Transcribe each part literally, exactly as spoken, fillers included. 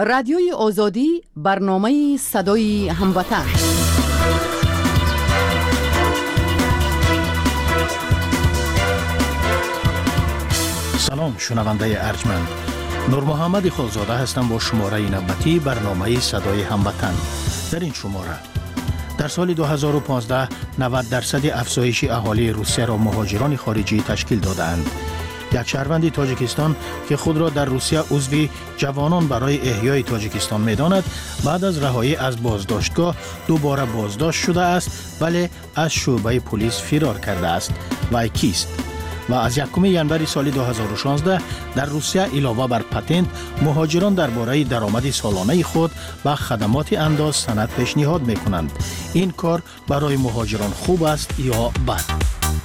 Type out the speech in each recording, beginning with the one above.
رادیوی آزادی، برنامه صدای هموطن. سلام شنونده ارجمند، نور محمد خالزاده هستم با شماره نوبتی برنامه صدای هموطن. در این شماره در سال دو هزار و پانزده نود درصد افزایش اهالی روسیه را مهاجران خارجی تشکیل دادند. یک شهروند تاجیکستان که خود را در روسیه عضو جوانان برای احیای تاجیکستان می‌داند، بعد از رهایی از بازداشتگاه دوباره بازداشت شده است ولی از شعبه پلیس فرار کرده است. وی کیست؟ و از یکم ژانویه سال دو هزار و شانزده در روسیه علاوه بر پتنت، مهاجران درباره درآمد سالانه خود با خدمات انداز سند پیشنهاد می‌کنند. این کار برای مهاجران خوب است یا بد؟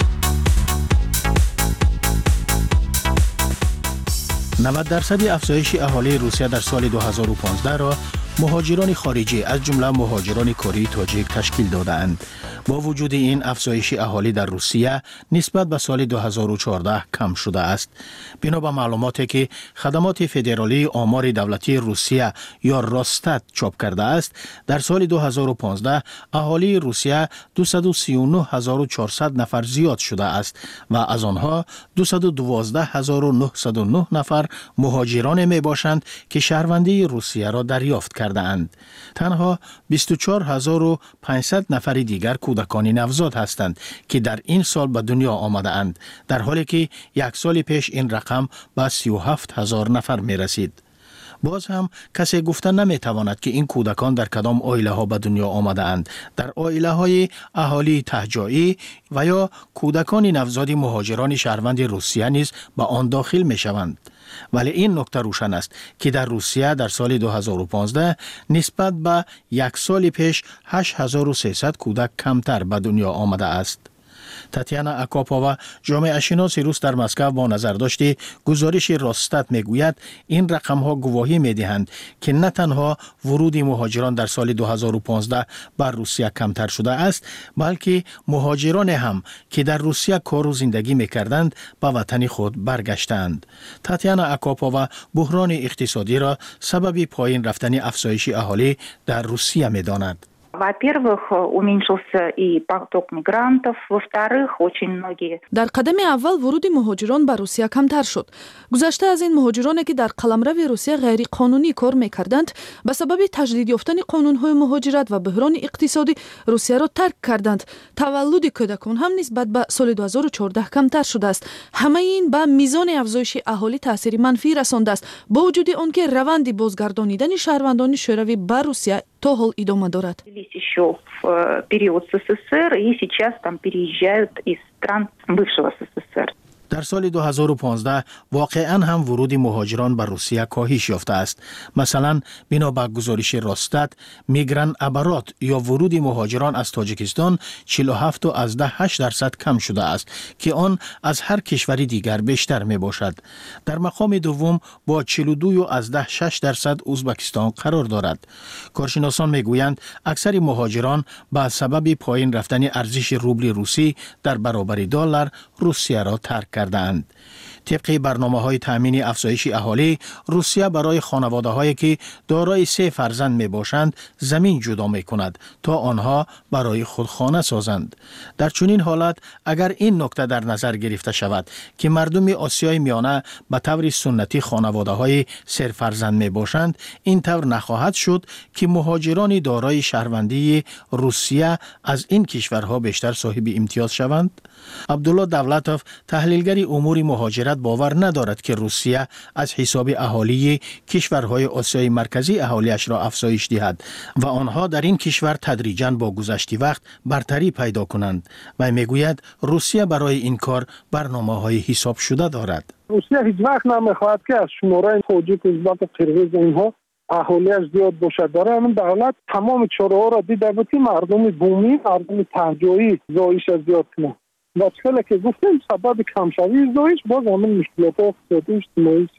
نود درصد افزایش اهالی روسیه در سال دو هزار و پانزده را مهاجران خارجی از جمله مهاجران کردی تاجیک تشکیل دادند. با وجود این افزایش اهالی در روسیه نسبت به سال دو هزار و چهارده کم شده است. بنا به معلوماتی که خدمات فدرالی آمار دولتی روسیه یا راستات چاپ کرده است، در سال دو هزار و پانزده اهالی روسیه دویست و سی و نه هزار و چهارصد نفر زیاد شده است و از آنها دویست و دوازده هزار و نهصد و نه نفر مهاجران می باشند که شهروندی روسیه را دریافت کرده اند. تنها بیست و چهار هزار و پانصد نفر دیگر کودکان نوزاد هستند که در این سال به دنیا آمده اند، در حالی که یک سال پیش این رقم به سی و هفت هزار نفر می رسید. باز هم کسی گفتن نمی تواند که این کودکان در کدام عائله ها به دنیا آمده اند. در عائله های اهالی تهجایی و یا کودکان نوزاد مهاجران شهروند روسیه نیز به آن داخل می شوند. ولی این نکته روشن است که در روسیه در سال دو هزار و پانزده نسبت به یک سال پیش هشت هزار و سیصد کودک کمتر به دنیا آمده است. تاتیانا اکاپووا، جامعه شناس روس در مسکو، با نظرداشت گزارش راستات میگوید این رقم ها گواهی میدهند که نه تنها ورود مهاجران در سال دو هزار و پانزده بر روسیه کمتر شده است، بلکه مهاجران هم که در روسیه کار و زندگی میکردند به وطن خود برگشتند. تاتیانا اکاپووا بحران اقتصادی را سبب پایین رفتن افزایش اهالی در روسیه میداند. Во-первых, уменьшился и поток мигрантов. Во-вторых, очень многие... در قدم اول ورود مهاجران به روسیه کمتر شد. گذشته از این مهاجرانی که در قلمرو روسیه غیر قانونی کار میکردند، به سبب تجدید یافتن قانون‌های مهاجرت و بحران اقتصادی روسیه را ترک کردند. تولد کودکان هم نسبت به سال دو هزار و چهارده کمتر شده است. همه این به میزان افزایش اهالی تاثیر منفی رسانده است، با وجود آنکه روند بازگردانیدن شهروندان شوروی به روسیه تا حال ادامه دارد. еще в период СССР и сейчас там переезжают из стран бывшего СССР. در سال دو هزار و پانزده واقعاً هم ورود مهاجران به روسیه کاهش یافته است. مثلا بنا به گزارش راستات، میگران ابرات یا ورود مهاجران از تاجیکستان چهل و هفت و از ده هشت درصد کم شده است که آن از هر کشوری دیگر بیشتر می باشد. در مقام دوم با چهل و دو و از ده شش درصد ازبکستان قرار دارد. کارشناسان میگویند اکثر مهاجران به سبب پایین رفتن ارزش روبل روسی در برابر دلار روسیه را ترک کردند. طبق برنامه‌های تامین افزایش اهالی، روسیه برای خانواده‌هایی که دارای سه فرزند میباشند زمین جدا می‌کند تا آنها برای خود خانه سازند. در چنین حالت اگر این نکته در نظر گرفته شود که مردم آسیای میانه به طور سنتی خانواده‌های سه فرزند میباشند، این طور نخواهد شد که مهاجران دارای شهروندی روسیه از این کشورها بیشتر صاحب امتیاز شوند. عبدالله دولتوف، تحلیلگر امور مهاجرت، باور ندارد که روسیه از حساب اهالی کشورهای آسیای مرکزی اهالیش را افزایش دهد و آنها در این کشور تدریجاً با گذشت وقت برتری پیدا کنند. و میگوید روسیه برای این کار برنامه‌های حساب شده دارد. روسیه هیچ وقت نمیخواهد که از شماره تاجیک، ازبک و قرغیز اینها اهالیش زیاد باشد. برای همین دولت تمام چاره‌ها را دیده بود که مردم بومی، مردم تهجایی زایش زیاد کنند. و چقدر که گفتیم سبب کمشوی زایش باز همین مشکلات اقتصادی اجتماعی است.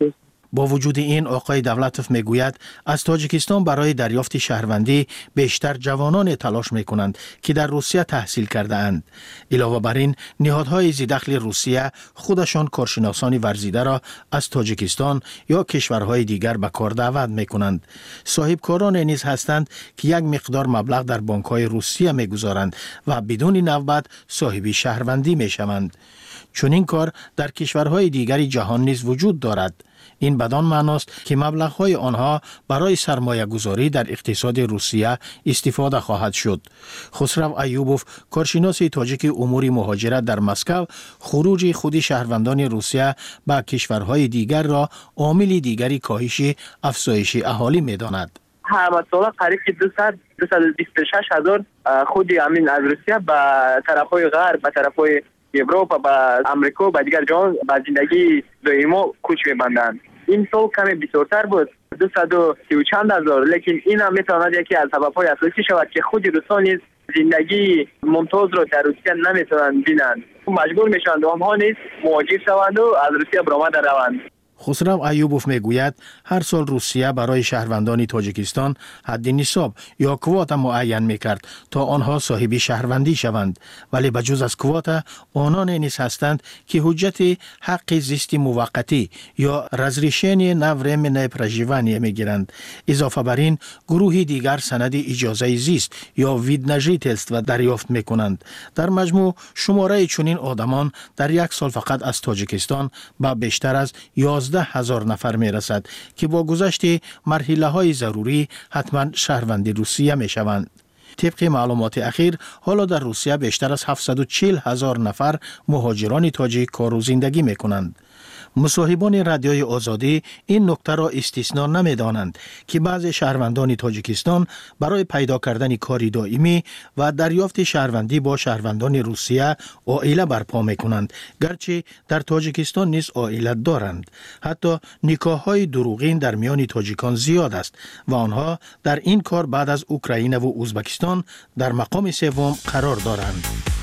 با وجود این آقای دولتوف میگوید از تاجیکستان برای دریافت شهروندی بیشتر جوانان تلاش میکنند که در روسیه تحصیل کرده اند. علاوه بر این نهادهای ذی‌دخل روسیه خودشان کارشناسان ورزیده را از تاجیکستان یا کشورهای دیگر به کار دعوت میکنند. صاحبکاران نیز هستند که یک مقدار مبلغ در بانک‌های روسیه میگذارند و بدون نوبت صاحب شهروندی میشوند. چون این کار در کشورهای دیگری جهان نیز وجود دارد. این بدان معناست که مبلغ‌های آنها برای سرمایه گذاری در اقتصاد روسیه استفاده خواهد شد. خسرو ایوبوف، کارشناس تاجیک امور مهاجرت در مسکو، خروج خود شهروندان روسیه به کشورهای دیگر را عامل دیگری کاهش افزایش اهالی می‌داند. هر سال قریب دویست دویست و بیست و شش هزار خود امین از روسیه به طرف‌های غرب، به طرف‌های اروپا، به امریکا، به دیگر جهان به زندگی دائما کوچ می‌بندند. این سال کمی بسیارتر بود، دویست و سی و چند هزار، لیکن این هم میتواند یکی از سبب‌های اساسی شود که خود روسان نیز زندگی ممتاز را در روسیه نمیتوانند بینند. مجبور میشوند آنها نیز مهاجر شوند و از روسیه برآمده روند. خسرو ایوبوف میگوید هر سال روسیه برای شهروندان تاجیکستان حد نصاب یا کوتا معین میکرد تا آنها صاحب شهروندی شوند، ولی بجز از کوتا آنان نیز هستند که حجت حق زیست موقتی یا разрешение на временное проживание میگیرند. اضافه بر این گروهی دیگر سند اجازه زیست یا وید на жительство دریافت میکنند. در مجموع شماره چنین آدمان در یک سال فقط از تاجیکستان به بیشتر از یازده هزار نفر می رسد که با گذشت مرحله های ضروری حتما شهروند روسیه می شوند. طبق معلومات اخیر حالا در روسیه بیشتر از هفتصد و چهل هزار نفر مهاجران تاجیک کار و زندگی می کنند. مصاحبان رادیوی آزادی این نکته را استثنا نمی دانند که بعضی شهروندان تاجیکستان برای پیدا کردن کاری دائمی و دریافت شهروندی با شهروندان روسیه عائله برپا می کنند، گرچه در تاجیکستان نیز عائله دارند. حتی نکاح های دروغین در میان تاجیکان زیاد است و آنها در این کار بعد از اوکراین و ازبکستان در مقام سوم قرار دارند.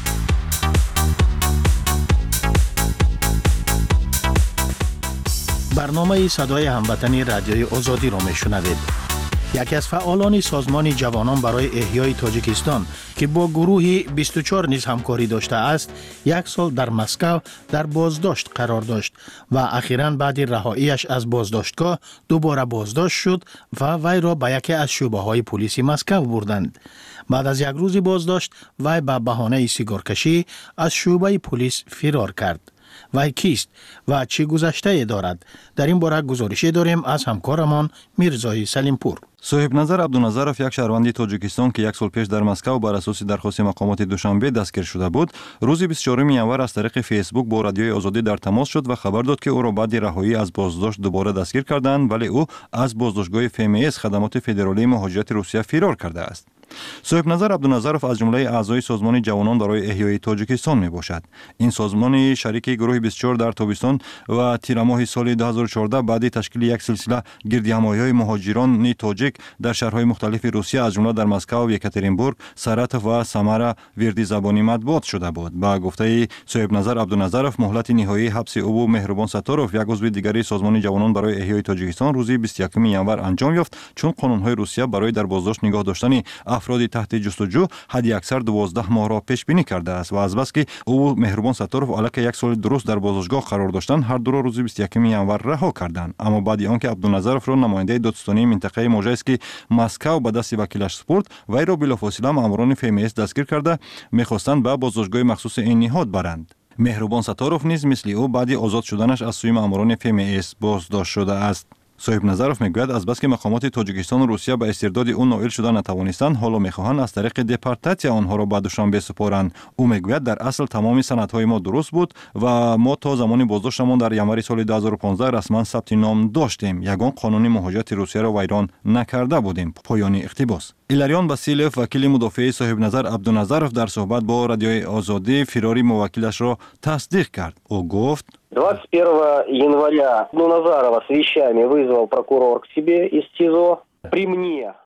برنامه صدای هموطنی رادیوی آزادی را میشنوید. یکی از فعالان سازمان جوانان برای احیای تاجیکستان که با گروهی بیست و چهار نیز همکاری داشته است، یک سال در مسکو در بازداشت قرار داشت و اخیراً بعد رهاییش از بازداشتگاه دوباره بازداشت شد و وی را به یکی از شعبه‌های پلیس مسکو بردند. بعد از یک روز بازداشت وی به بهانه سیگارکشی از شعبه پلیس فرار کرد. وی کیست و چه گذشته دارد؟ در این باره گزارشی داریم از همکارمان میرزای سلیمپور. صاحب نظر عبدالنظرов یک شهروندی تاجیکستان که یک سال پیش در مسکو بر اساس درخواست مقامات دوشنبه دستگیر شده بود، روز بیست و چهارم ینور از طریق فیسبوک با رادیوی آزادی در تماس شد و خبر داد که او را بعد رهایی از بازداشت دوباره دستگیر کردند، ولی او از بازداشتگاه اف ام اس خدمات فدرالی مهاجرت روسیه فرار کرده است. صاحب نظر عبدالنظرов از جمله اعضای سازمان جوانان برای احیای تاجیکستان می باشد. این سازمان شریک گروه بیست و چهار در تابستان و تیر ماه سال دو هزار و چهارده بعد تشکیل یک سلسله گردهمایی‌های مهاجران تاجیک در شهرهای مختلف روسیه از جمله در مسکو، یکاترینبورگ، ساراتوف و سامارا وردی زبانی مطبوعات شده بود. با گفته صاحب نظر عبدالنظرов مهلت نهایی حبس او مهربان ستاروف، یک عضو دیگری سازمان جوانان برای احیای تاجیکستان، روز بیست و یکم ینور انجام یافت، چون قانون‌های روسیه برای در بازداشت نگاه داشتن افراد تحت جستجو حد اکثر دوازده ماه را پیش بینی کرده است و از بس که او مهربان ستاروف علاوه یک سال درست در بازداشتگاه قرار داشتند، هر دو را روز بیست و یکم ینور رها کردند. اما بعد آنکه عبدالنظرов را نماینده دادستانی منطقه موژایسکی مسکو به دست وکیلش سپرد، وی را بلافاصله ماموران اف ام اس دستگیر کرده می‌خواستند به بازداشتگاه مخصوص این نهاد برند. مهربان ستاروف نیز مثل او بعد آزاد شدنش از سوی ماموران اف ام اس بازداشت شده است. صاحب نظرов میگوید از بس که مقامات تاجیکستان و روسیه به استرداد او نائل شده نتوانستند، حالا میخواهند از طریق دپورتاسیون آنها را به دوشنبه بسپارند. او میگوید در اصل تمام سندهای ما درست بود و ما تا زمان بازداشتمان در ینور سال دو هزار و پانزده رسما ثبت نام داشتیم. یگان قانون مهاجرت روسیه را ویران نکرده بودیم. پایان اقتباس. ایلاریون باسیلف، وکیل مدافع صاحب نظر عبدالنظرов در صحبت با رادیوی آزادی فراری موکلش را تصدیق کرد. او گفت двадцать первого января Абдуназарова с вещами вызвал прокурор к себе из СИЗО. При мне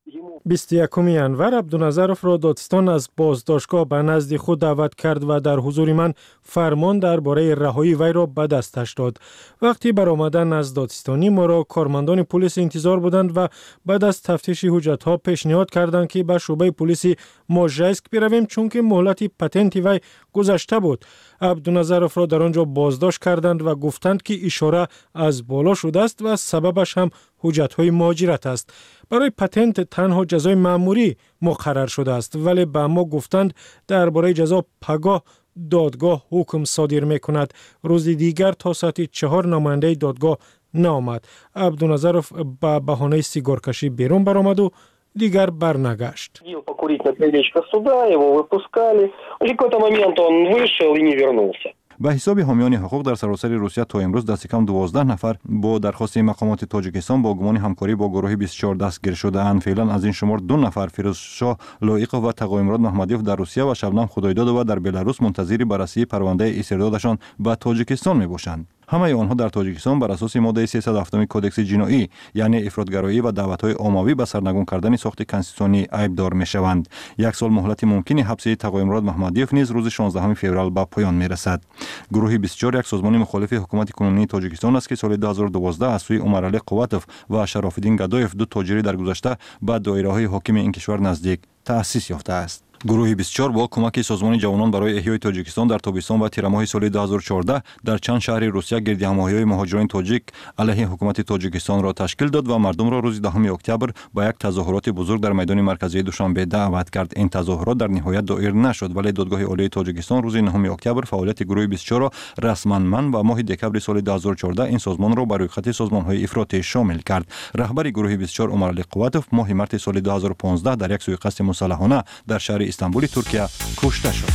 بیست و یکم ینور عبدالنظرов را دادستان از بازداشتگاه به نزد خود دعوت کرد و در حضور من فرمان درباره رهایی وی را به دستش داد. وقتی برآمدن از دادستانی ما را کارمندان پلیس انتظار بودند و بعد از تفتیش حجت‌ها پیشنهاد کردند که به شعبه پلیس موژایسک برویم چون که مهلت پتنت وی گذشته بود. عبدالنظرов را در آنجا بازداشت کردند و گفتند که اشاره از بالا شده است و سببش هم حجت‌های مهاجرت است. برای پتنت تنها جزای مأموری مقرر شده است، ولی به ما گفتند درباره جزا پگاه دادگاه حکم صادر می‌کند. روز دیگر تا ساعت چهار نماینده دادگاه نآمد. عبدالنظرов به بهانه سیگار کشی بیرون برآمد و دیگر برنگشت. Покурить на крылечко суда, его выпускали. В какой-то момент он вышел и не вернулся. به حساب حامیان حقوق در سراسر روسیه تا امروز دست کم دوازده نفر با درخواست مقامات تاجیکستان با گمان همکاری با گروه بیست و چهار دستگیر شده اند. فعلا از این شمار دو نفر فیروزشاه لایقov و تقویمراد محمدیف در روسیه و شبنم خدایداد و در بلاروس منتظر بررسی پرونده استردادشان به تاجیکستان میباشند. همه آنها در تاجیکستان بر اساس ماده سیصد و هفت کدکس جنایی یعنی افراطگرایی و دعوت‌های عمومی به سرنگون کردن ساخت کنستیتوسیونی عیبدار می‌شوند. یک سال مهلت ممکن حبس تقویمراد محمدیف نیز روز شانزدهم فوریه به پایان می‌رسد. گروه بیست و چهار یک سازمان مخالف حکومت کنونی تاجیکستان است که سال دو هزار و دوازده از سوی عمرعلی قواتوف و شراف‌الدین گدایف دو تاجری در گذشته به دایره‌های حاکم این کشور نزدیک تأسیس یافته است. گروه بیست و چهار با کمک سازمان جوانان برای احیای تاجیکستان در تابستان و تیر ماه سال دو هزار و چهارده در چند شهر روسیه گردی هماهی‌های مهاجران تاجیک علیه حکومت تاجیکستان را تشکیل داد و مردم را روز دهم اکتبر با یک تظاهرات بزرگ در میدان مرکزی دوشنبه دعوت کرد. این تظاهرات در نهایت دایر نشد ولی دادگاه عالی تاجیکستان روز نهم اکتبر فعالیت گروه بیست و چهار را رسما منع و ماه دکبر سال دو هزار و چهارده این سازمان را بر روی خط سازمان‌های افراطی شامل کرد. رهبر گروه بیست و چهار عمرعلی قواتوف ماه مارس سال دو هزار و پانزده در یک سوءقصد مسلحانه در شهر استانبول ترکیه کشته شد.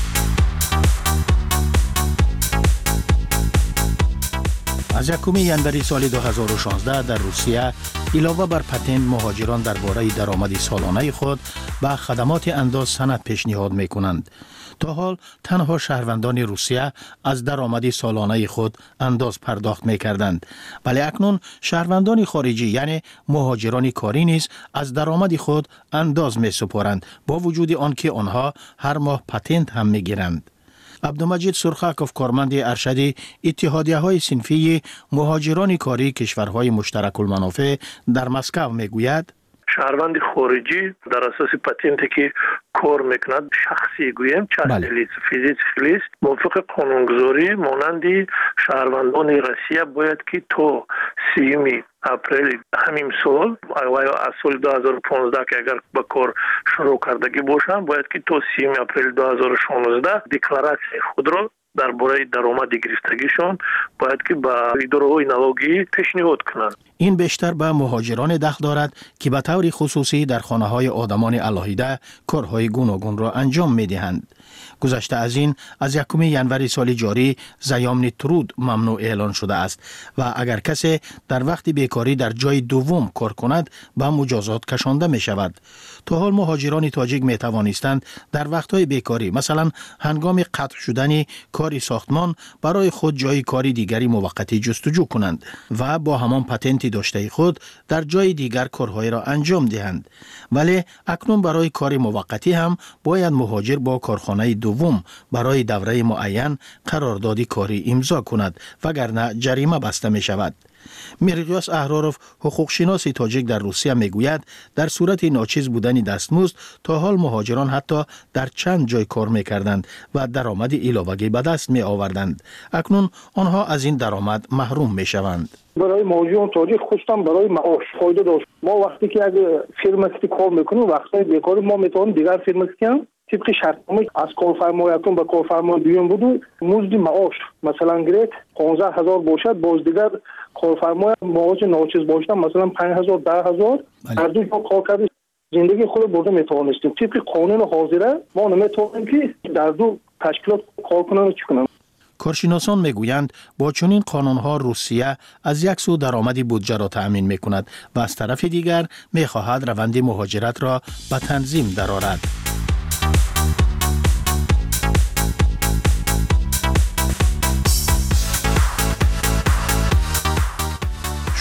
از یکم ژانویه سال دو هزار و شانزده در روسیه علاوه بر پتنت مهاجران درباره درآمد سالانه خود به خدمات انداز سند پیشنهاد می‌کنند. تا حال تنها شهروندان روسیه از درآمد سالانه خود انداز پرداخت می‌کردند، ولی اکنون شهروندان خارجی یعنی مهاجران کاری نیز از درآمد خود انداز می‌سپارند با وجود آنکه آنها هر ماه پتنت هم می‌گیرند. عبدالمجید سرخکوف کارمند ارشد اتحادیه‌های صنفی مهاجران کاری کشورهای مشترک المنافع در مسکو میگوید شهروند خارجی در اساس پتنتی که کار میکند شخصی گویم چه لیز فیزیک لیز موافق قانونگذاری مانند شهروندان روسیه باید که تا سیوم اپریل همین سال و از سال دو هزار و پانزده که اگر به کار شروع کردگی باشند باید که تا سیوم اپریل دو هزار و شانزده دکلاراسیون خود را درباره درآمد گرفتگیشان باید که به اداره‌های نالاگی پیشنهاد کنند. این بیشتر به مهاجران دخل دارد که به طور خصوصی در خانه‌های آدمان علاهیده کارهای گوناگون را انجام می‌دهند. گذشته از این از یکم ژانویه سال جاری زیامن ترود ممنوع اعلان شده است و اگر کسی در وقت بیکاری در جای دوم کار کند به مجازات کشانده می شود. تا حال مهاجران تاجیک می توانستند در وقت‌های بیکاری مثلا هنگام قطع شدن کاری ساختمان برای خود جای کاری دیگری موقتی جستجو کنند و با همان پتنتی داشته خود در جای دیگر کارهای را انجام دهند. ولی اکنون برای کار موقتی هم باید مهاجر با کارخانه دوم برای دوره معین قرارداد کاری امضا کند وگرنه جریمه بسته می شود. میرقیاس احراروف حقوقشناس تاجیک در روسیه میگوید در صورت ناچیز بودن دستمزد تا حال مهاجران حتی در چند جای کار میکردند و درآمد علاوه‌ای به دست می آوردند. اکنون آنها از این درآمد محروم میشوند. برای مهاجران تاجیک خصوصا برای معاش فایده داشت. ما وقتی که اگه فرما که کار میکنیم وقتی بیکاری ما میتونیم دیگر فرما که طبق شرطنامه از کارفرمایتون به کارفرمای بیرون بود مزد معاش مثلا گرفت پانزده هزار باشد باز دیگر کارفرمای معاش ناچیز باشد مثلا پنج هزار ده هزار هر دو جا کار کرد زندگی خود برده میتوانستیم. طبق قانون حاضره ما نمیتونیم که در دو تشکیلات کار کنن و چی کنن. کارشناسان میگویند با چنین قانونها روسیه از یک سو درآمد بودجه را تأمین میکند و از طرف دیگر میخواهد روند مهاجرت را به تنظیم درآورد.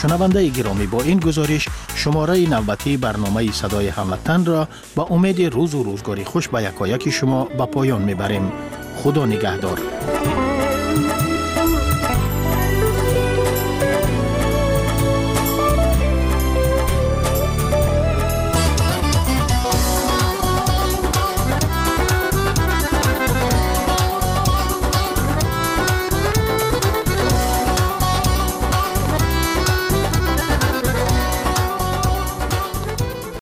شنونده گرامی، با این گزارش شماره نوبتی برنامه صدای هموطن را با امید روز و روزگاری خوش به یکایک شما به پایان میبریم. خدا نگهدار.